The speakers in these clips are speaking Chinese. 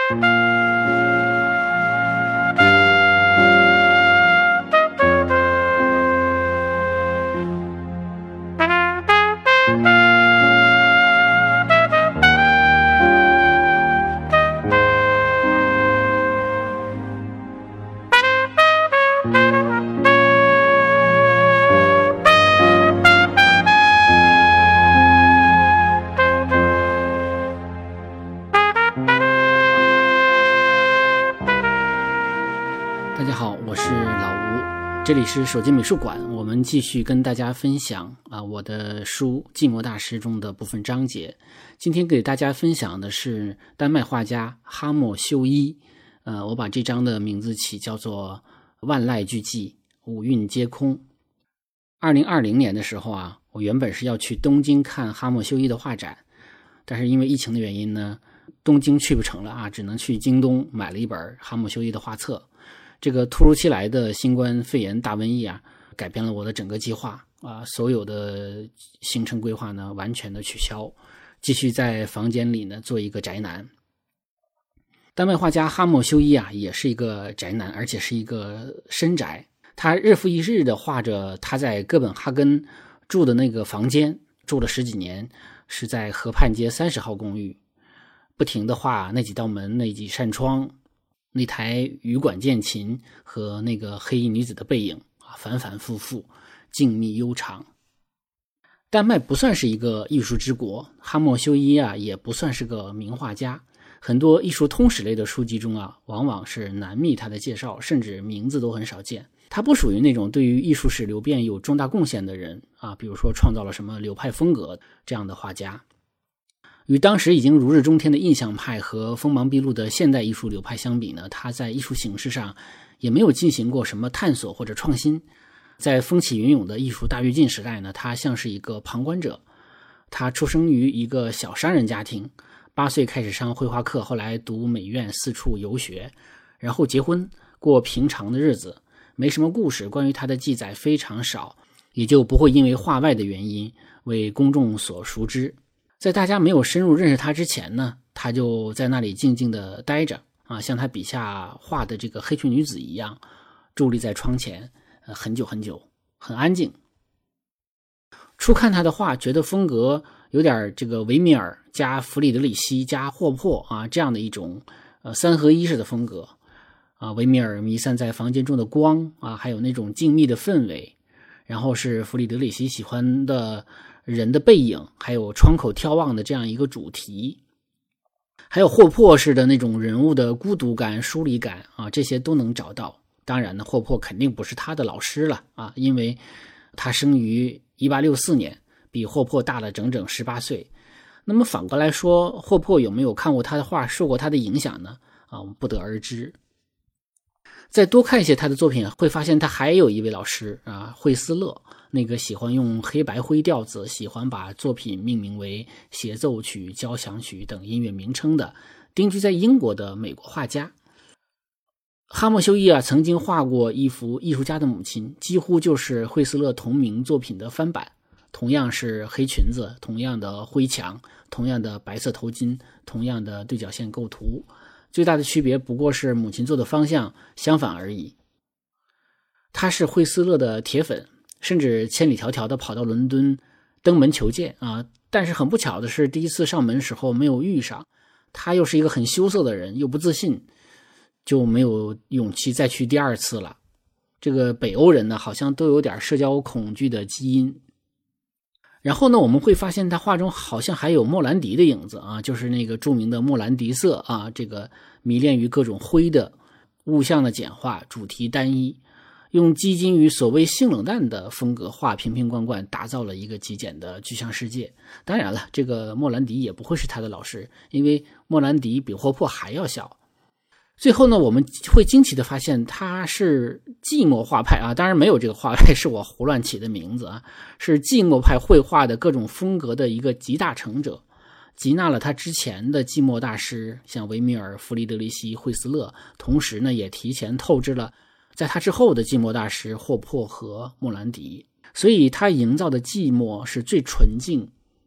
大家好，我是老吴，这里是手机美术馆，我们继续跟大家分享我的书《寂寞大师》中的部分章节。今天给大家分享的是丹麦画家哈默修伊，我把这章的名字起叫做万籁俱寂，五蕴皆空。2020年的时候我原本是要去东京看哈默修伊的画展，但是因为疫情的原因呢，东京去不成了只能去京东买了一本哈默修伊的画册。这个突如其来的新冠肺炎大瘟疫改变了我的整个计划所有的行程规划呢完全的取消，继续在房间里呢做一个宅男。丹麦画家哈默修伊也是一个宅男，而且是一个深宅。他日复一日的画着他在哥本哈根住的那个房间，住了10几年，是在河畔街30号公寓，不停的画那几道门，那几扇窗，那台羽管键琴和那个黑衣女子的背影反反复复，静谧悠长。丹麦不算是一个艺术之国，哈默修伊也不算是个名画家，很多艺术通史类的书籍中往往是难觅他的介绍，甚至名字都很少见。他不属于那种对于艺术史流变有重大贡献的人比如说创造了什么流派风格这样的画家。与当时已经如日中天的印象派和锋芒毕露的现代艺术流派相比呢，他在艺术形式上也没有进行过什么探索或者创新。在风起云涌的艺术大跃进时代呢，他像是一个旁观者。他出生于一个小商人家庭，8岁开始上绘画课，后来读美院，四处游学，然后结婚，过平常的日子，没什么故事，关于他的记载非常少，也就不会因为画外的原因为公众所熟知。在大家没有深入认识他之前呢，他就在那里静静地待着像他笔下画的这个黑裙女子一样，伫立在窗前很久很久，很安静。初看他的画，觉得风格有点这个维米尔加弗里德里希加霍珀这样的一种三合一式的风格维米尔弥散在房间中的光还有那种静谧的氛围，然后是弗里德里希喜欢的人的背影，还有窗口眺望的这样一个主题，还有霍珀式的那种人物的孤独感、疏离感这些都能找到。当然呢，霍珀肯定不是他的老师了因为他生于1864年，比霍珀大了整整18岁。那么反过来说，霍珀有没有看过他的画，受过他的影响呢？我们不得而知。再多看一些他的作品，会发现他还有一位老师惠斯勒，那个喜欢用黑白灰调子，喜欢把作品命名为协奏曲、交响曲等音乐名称的，定居在英国的美国画家。哈默修伊曾经画过一幅艺术家的母亲，几乎就是惠斯勒同名作品的翻版，同样是黑裙子，同样的灰墙，同样的白色头巾，同样的对角线构图，最大的区别不过是母亲做的方向相反而已。他是惠斯勒的铁粉，甚至千里迢迢的跑到伦敦登门求见但是很不巧的是，第一次上门时候没有遇上，他又是一个很羞涩的人，又不自信，就没有勇气再去第二次了。这个北欧人呢，好像都有点社交恐惧的基因。然后呢，我们会发现他画中好像还有莫兰迪的影子就是那个著名的莫兰迪色这个迷恋于各种灰的物象的简化，主题单一，用基金于所谓性冷淡的风格画瓶瓶罐罐，打造了一个极简的具象世界。当然了，这个莫兰迪也不会是他的老师，因为莫兰迪比霍珀还要小。最后呢，我们会惊奇的发现他是寂寞画派当然没有这个画派，是我胡乱起的名字是寂寞派绘画的各种风格的一个集大成者，集纳了他之前的寂寞大师，像维米尔、弗里德里希、惠斯勒，同时呢也提前透支了在他之后的寂寞大师霍珀和莫兰迪。所以他营造的寂寞是最纯净、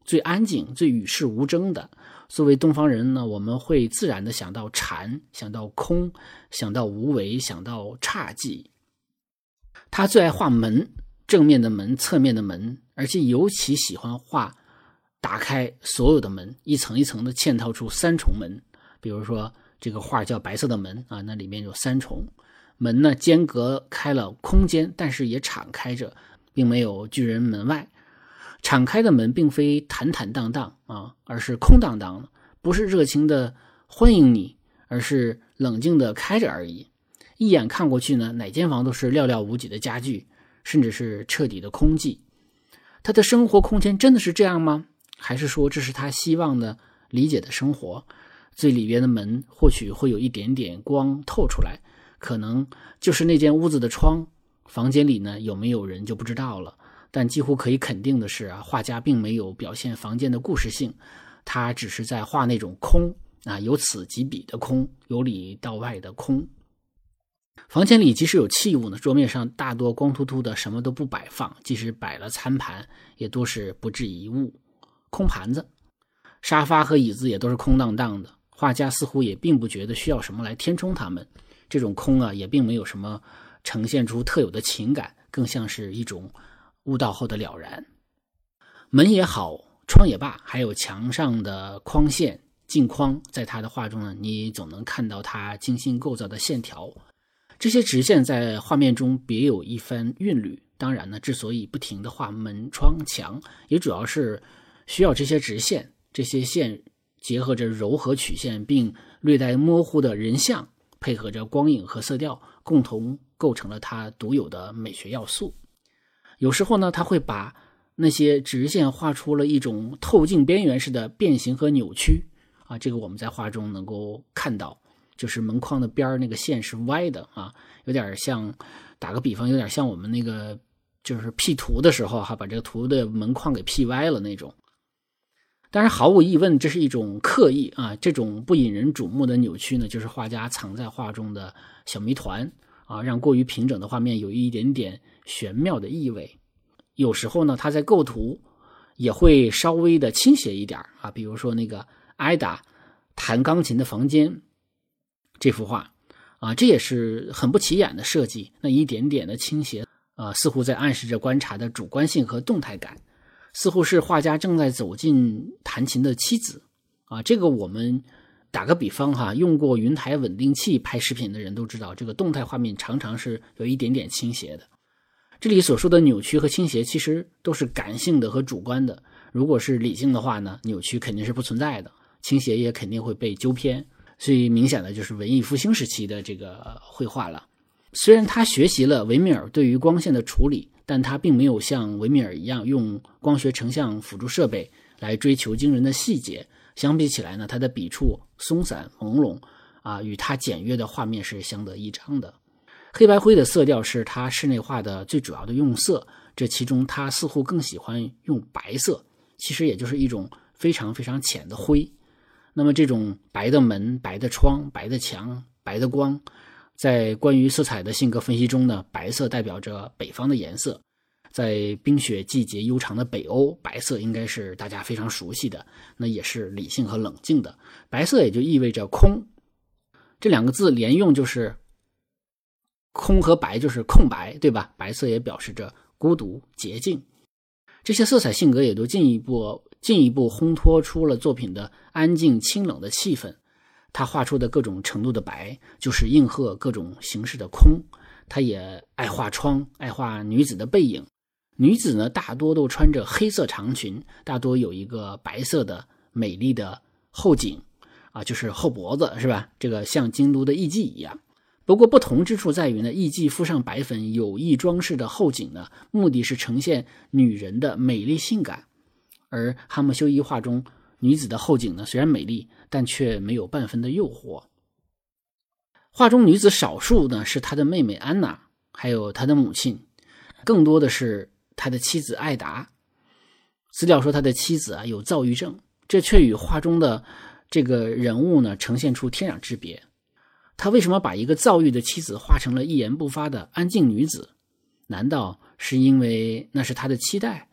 最安静、最与世无争的。作为东方人呢，我们会自然的想到禅，想到空，想到无为，想到侘寂。他最爱画门，正面的门，侧面的门，而且尤其喜欢画打开所有的门，一层一层的嵌套出三重门。比如说这个画叫白色的门啊，那里面有三重门呢，间隔开了空间，但是也敞开着，并没有拒人门外。敞开的门并非坦坦荡荡啊，而是空荡荡的，不是热情的欢迎你，而是冷静的开着而已。一眼看过去呢，哪间房都是寥寥无几的家具，甚至是彻底的空寂。他的生活空间真的是这样吗？还是说这是他希望的理解的生活？最里边的门或许会有一点点光透出来，可能就是那间屋子的窗，房间里呢有没有人就不知道了。但几乎可以肯定的是啊，画家并没有表现房间的故事性，他只是在画那种空啊，由此及彼的空，由里到外的空。房间里即使有器物呢，桌面上大多光秃秃的，什么都不摆放，即使摆了餐盘，也多是不置一物，空盘子。沙发和椅子也都是空荡荡的，画家似乎也并不觉得需要什么来填充它们。这种空啊，也并没有什么呈现出特有的情感，更像是一种悟道后的了然。门也好，窗也罢，还有墙上的框线、镜框，在他的画中呢，你总能看到他精心构造的线条。这些直线在画面中别有一番韵律。当然呢，之所以不停地画门、窗、墙，也主要是需要这些直线，这些线结合着柔和曲线并略带模糊的人像，配合着光影和色调，共同构成了它独有的美学要素。有时候呢，他会把那些直线画出了一种透镜边缘式的变形和扭曲啊，这个我们在画中能够看到，就是门框的边那个线是歪的啊，有点像，打个比方，有点像我们那个就是 P 图的时候把这个图的门框给 P 歪了那种。当然毫无疑问这是一种刻意啊，这种不引人瞩目的扭曲呢，就是画家藏在画中的小谜团啊，让过于平整的画面有一点点玄妙的意味。有时候呢，他在构图也会稍微的倾斜一点啊，比如说那个艾达弹钢琴的房间这幅画啊，这也是很不起眼的设计，那一点点的倾斜似乎在暗示着观察的主观性和动态感，似乎是画家正在走进弹琴的妻子啊。这个我们打个比方用过云台稳定器拍视频的人都知道，这个动态画面常常是有一点点倾斜的。这里所说的扭曲和倾斜其实都是感性的和主观的，如果是理性的话呢，扭曲肯定是不存在的，倾斜也肯定会被纠偏。最明显的就是文艺复兴时期的这个绘画了。虽然他学习了维米尔对于光线的处理，但他并没有像维米尔一样用光学成像辅助设备来追求惊人的细节。相比起来呢，他的笔触松散朦胧与他简约的画面是相得益彰的。黑白灰的色调是他室内画的最主要的用色，这其中他似乎更喜欢用白色，其实也就是一种非常非常浅的灰。那么这种白的门、白的窗、白的墙、白的光，在关于色彩的性格分析中呢，白色代表着北方的颜色。在冰雪季节悠长的北欧，白色应该是大家非常熟悉的，那也是理性和冷静的。白色也就意味着空，这两个字连用就是空和白就是空白，对吧？白色也表示着孤独、洁净。这些色彩性格也都进一步烘托出了作品的安静清冷的气氛。他画出的各种程度的白，就是应和各种形式的空。他也爱画窗，爱画女子的背影。女子呢，大多都穿着黑色长裙，大多有一个白色的美丽的后颈就是后脖子，是吧？这个像京都的艺妓一样。不过不同之处在于呢，艺妓敷上白粉有意装饰的后颈呢，目的是呈现女人的美丽性感。而哈姆修伊画中女子的后颈呢，虽然美丽，但却没有半分的诱惑。画中女子少数呢是她的妹妹安娜，还有她的母亲，更多的是他的妻子艾达。资料说他的妻子有躁郁症，这却与画中的这个人物呢呈现出天壤之别。他为什么把一个躁郁的妻子画成了一言不发的安静女子？难道是因为那是他的期待？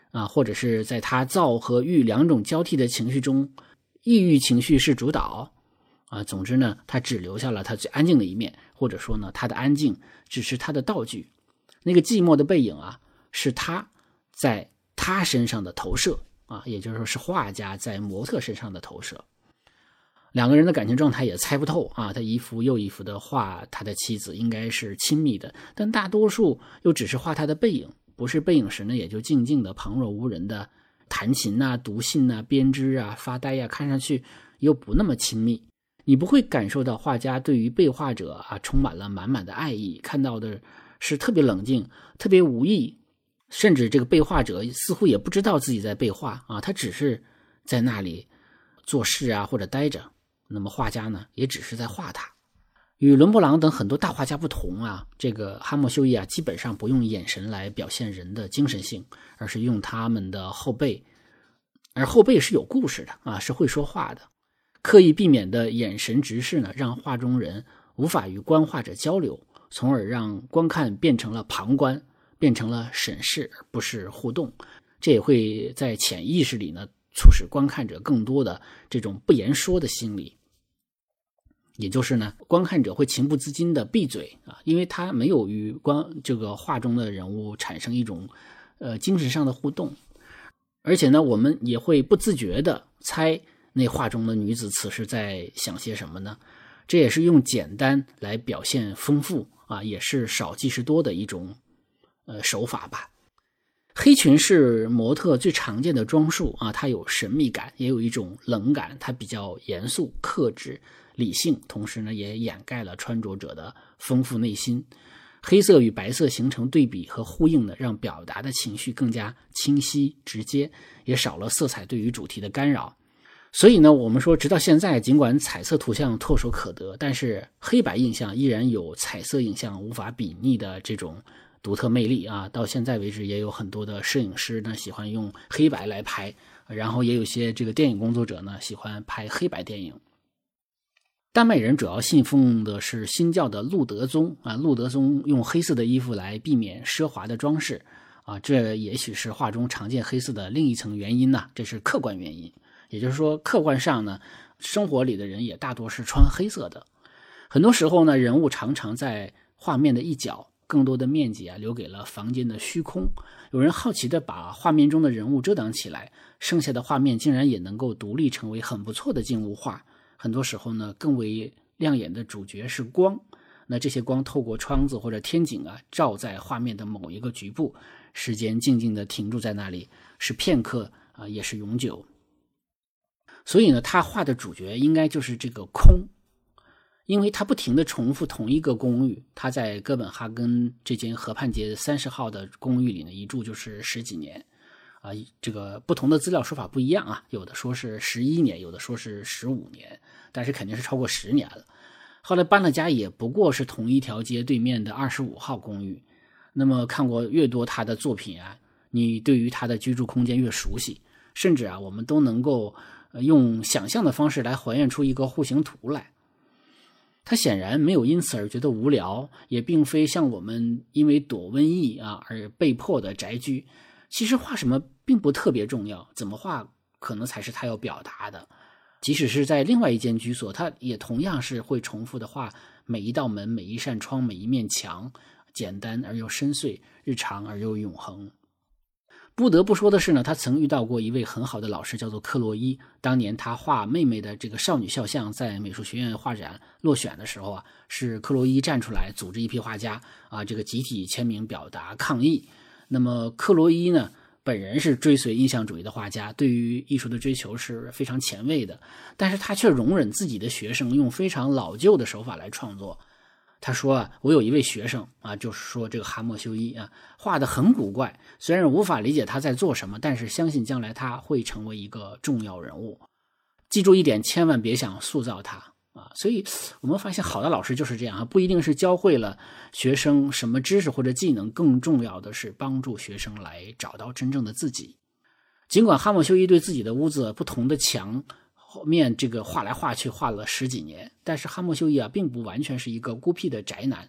或者是在他躁和郁两种交替的情绪中，抑郁情绪是主导总之呢，他只留下了他最安静的一面，或者说呢，他的安静只是他的道具。那个寂寞的背影是他在他身上的投射也就是说是画家在模特身上的投射。两个人的感情状态也猜不透他一幅又一幅的画他的妻子，应该是亲密的，但大多数又只是画他的背影，不是背影时呢，也就静静的旁若无人的弹琴读信编织发呆看上去又不那么亲密。你不会感受到画家对于被画者充满了满满的爱意，看到的是特别冷静，特别无意，甚至这个被画者似乎也不知道自己在被画他只是在那里做事或者待着。那么画家呢，也只是在画他。与伦勃朗等很多大画家不同这个哈默修伊基本上不用眼神来表现人的精神性，而是用他们的后背，而后背是有故事的是会说话的。刻意避免的眼神直视呢，让画中人无法与观画者交流，从而让观看变成了旁观，变成了审视，而不是互动。这也会在潜意识里呢，促使观看者更多的这种不言说的心理。也就是呢，观看者会情不自禁的闭嘴因为他没有与这个画中的人物产生一种精神上的互动。而且呢，我们也会不自觉的猜那画中的女子此时在想些什么呢？这也是用简单来表现丰富也是少即是多的一种手法吧。黑裙是模特最常见的装束它有神秘感，也有一种冷感，它比较严肃克制理性，同时呢也掩盖了穿着者的丰富内心。黑色与白色形成对比和呼应的，让表达的情绪更加清晰直接，也少了色彩对于主题的干扰。所以呢，我们说直到现在，尽管彩色图像唾手可得，但是黑白印象依然有彩色影像无法比拟的这种独特魅力到现在为止，也有很多的摄影师呢喜欢用黑白来拍，然后也有些这个电影工作者呢喜欢拍黑白电影。丹麦人主要信奉的是新教的路德宗路德宗用黑色的衣服来避免奢华的装饰这也许是画中常见黑色的另一层原因这是客观原因。也就是说，客观上呢，生活里的人也大多是穿黑色的。很多时候呢，人物常常在画面的一角，更多的面积留给了房间的虚空。有人好奇地把画面中的人物遮挡起来，剩下的画面竟然也能够独立成为很不错的静物画。很多时候呢，更为亮眼的主角是光。那这些光透过窗子或者天井照在画面的某一个局部，时间静静地停住在那里，是片刻也是永久。所以呢，他画的主角应该就是这个空，因为他不停地重复同一个公寓。他在哥本哈根这间河畔街30号的公寓里呢，一住就是10几年这个不同的资料说法不一样有的说是11年，有的说是15年，但是肯定是超过10年了。后来搬了家，也不过是同一条街对面的25号公寓。那么看过越多他的作品你对于他的居住空间越熟悉，甚至我们都能够用想象的方式来还原出一个户型图来。他显然没有因此而觉得无聊，也并非像我们因为躲瘟疫而被迫的宅居。其实画什么并不特别重要，怎么画可能才是他要表达的。即使是在另外一间居所，他也同样是会重复的画每一道门、每一扇窗、每一面墙，简单而又深邃，日常而又永恒。不得不说的是呢，他曾遇到过一位很好的老师，叫做克洛伊。当年他画妹妹的这个少女肖像在美术学院画展落选的时候是克洛伊站出来组织一批画家这个集体签名表达抗议。那么克洛伊呢，本人是追随印象主义的画家，对于艺术的追求是非常前卫的，但是他却容忍自己的学生用非常老旧的手法来创作。他说我有一位学生就是说这个哈默修伊画得很古怪，虽然无法理解他在做什么，但是相信将来他会成为一个重要人物。记住一点，千万别想塑造他所以我们发现好的老师就是这样不一定是教会了学生什么知识或者技能，更重要的是帮助学生来找到真正的自己。尽管哈默修伊对自己的屋子不同的墙后面这个画来画去画了10几年，但是哈默修伊并不完全是一个孤僻的宅男。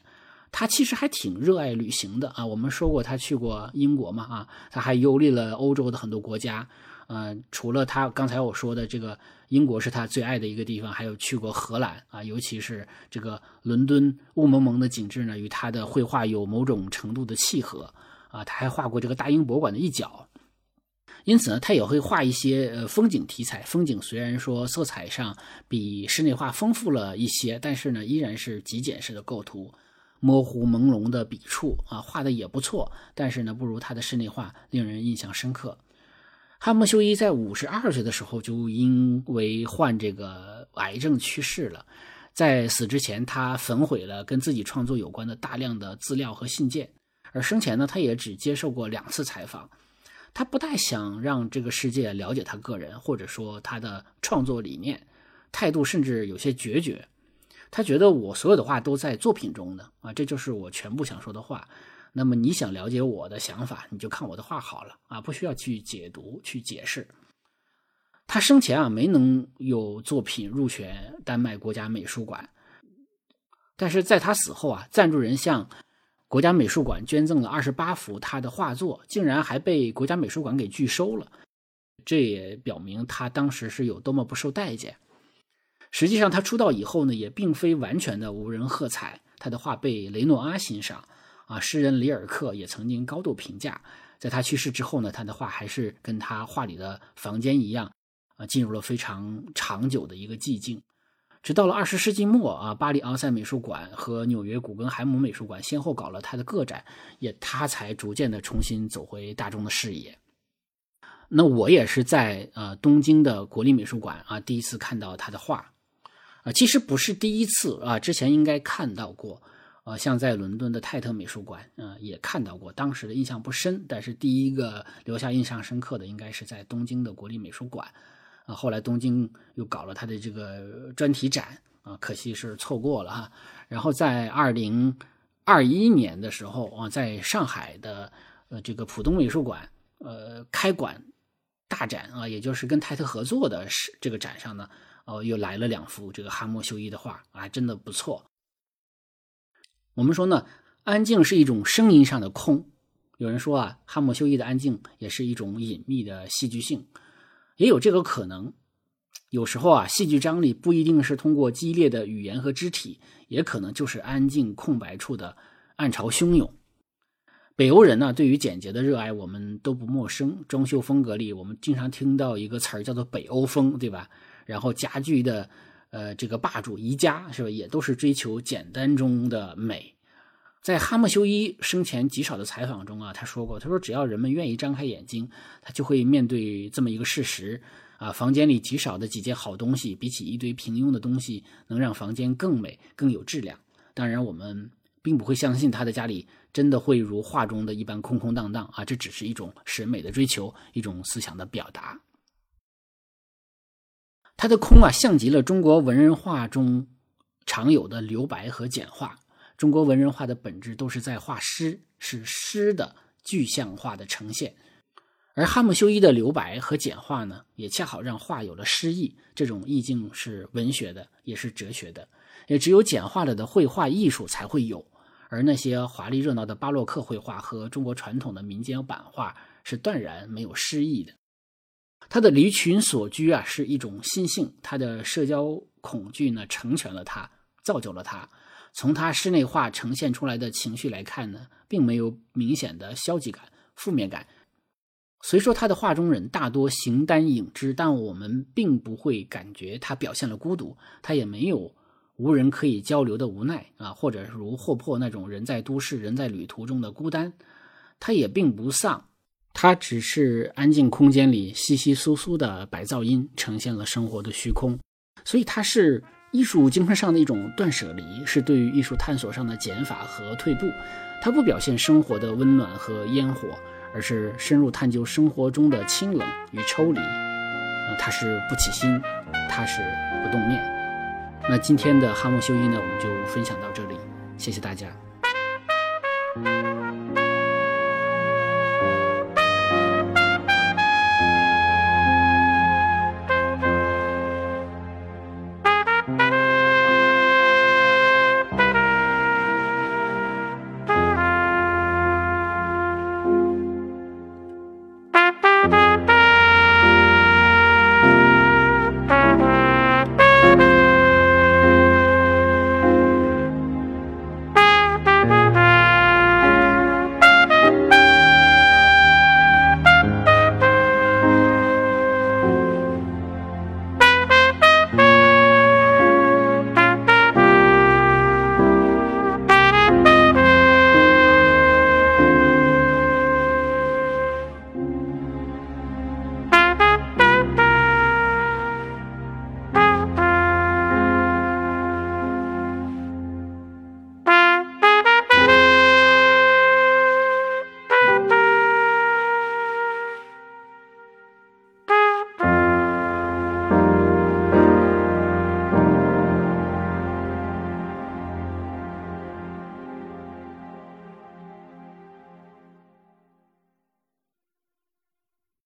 他其实还挺热爱旅行的啊。我们说过他去过英国嘛啊，他还游历了欧洲的很多国家。除了他刚才我说的这个英国是他最爱的一个地方，还有去过荷兰啊，尤其是这个伦敦雾蒙蒙的景致呢，与他的绘画有某种程度的契合啊。他还画过这个大英博物馆的一角。因此呢，他也会画一些风景题材。风景虽然说色彩上比室内画丰富了一些，但是呢，依然是极简式的构图，模糊朦胧的笔触啊，画的也不错，但是呢，不如他的室内画令人印象深刻。汉默修一在52岁的时候就因为患这个癌症去世了。在死之前，他焚毁了跟自己创作有关的大量的资料和信件，而生前呢，他也只接受过2次采访。他不太想让这个世界了解他个人，或者说他的创作理念，态度甚至有些决绝。他觉得我所有的话都在作品中呢啊，这就是我全部想说的话。那么你想了解我的想法，你就看我的画好了啊，不需要去解读去解释。他生前啊没能有作品入选丹麦国家美术馆，但是在他死后啊，赞助人向国家美术馆捐赠了28幅他的画作，竟然还被国家美术馆给拒收了。这也表明他当时是有多么不受待见。实际上他出道以后呢，也并非完全的无人喝彩，他的画被雷诺阿欣赏啊，诗人里尔克也曾经高度评价。在他去世之后呢，他的画还是跟他画里的房间一样进入了非常长久的一个寂静。直到了20世纪末啊，巴黎奥赛美术馆和纽约古根海姆美术馆先后搞了他的个展，他才逐渐的重新走回大众的视野。那我也是在东京的国立美术馆啊第一次看到他的画其实不是第一次啊，之前应该看到过像在伦敦的泰特美术馆也看到过，当时的印象不深，但是第一个留下印象深刻的应该是在东京的国立美术馆后来东京又搞了他的这个专题展可惜是错过了哈。然后在2021年的时候在上海的这个浦东美术馆开馆大展也就是跟泰特合作的这个展上呢又来了2幅这个哈默修一的画真的不错。我们说呢，安静是一种声音上的空。有人说哈默修一的安静也是一种隐秘的戏剧性，也有这个可能。有时候戏剧张力不一定是通过激烈的语言和肢体，也可能就是安静空白处的暗潮汹涌。北欧人呢，对于简洁的热爱我们都不陌生。装修风格里，我们经常听到一个词儿叫做北欧风，对吧？然后家具的这个霸主宜家是吧，也都是追求简单中的美。在哈默修一生前极少的采访中他说过，他说只要人们愿意张开眼睛，他就会面对这么一个事实房间里极少的几件好东西，比起一堆平庸的东西，能让房间更美更有质量。当然我们并不会相信他的家里真的会如画中的一般空空荡荡这只是一种审美的追求，一种思想的表达。他的空像极了中国文人画中常有的留白和简化。中国文人画的本质都是在画诗，是诗的具象化的呈现。而哈默修一的留白和简化呢，也恰好让画有了诗意。这种意境是文学的，也是哲学的，也只有简化了的绘画艺术才会有。而那些华丽热闹的巴洛克绘画和中国传统的民间版画是断然没有诗意的。他的离群所居是一种心性，他的社交恐惧呢成全了他，造就了他。从他室内画呈现出来的情绪来看呢，并没有明显的消极感、负面感。虽说他的画中人大多形单影只，但我们并不会感觉他表现了孤独，他也没有无人可以交流的无奈或者如霍珀那种人在都市人在旅途中的孤单。他也并不丧，他只是安静空间里稀稀疏疏的白噪音，呈现了生活的虚空。所以他是艺术精神上的一种断舍离，是对于艺术探索上的减法和退步。它不表现生活的温暖和烟火，而是深入探究生活中的清冷与抽离。它是不起心，它是不动念。那今天的哈默修一呢，我们就分享到这里，谢谢大家。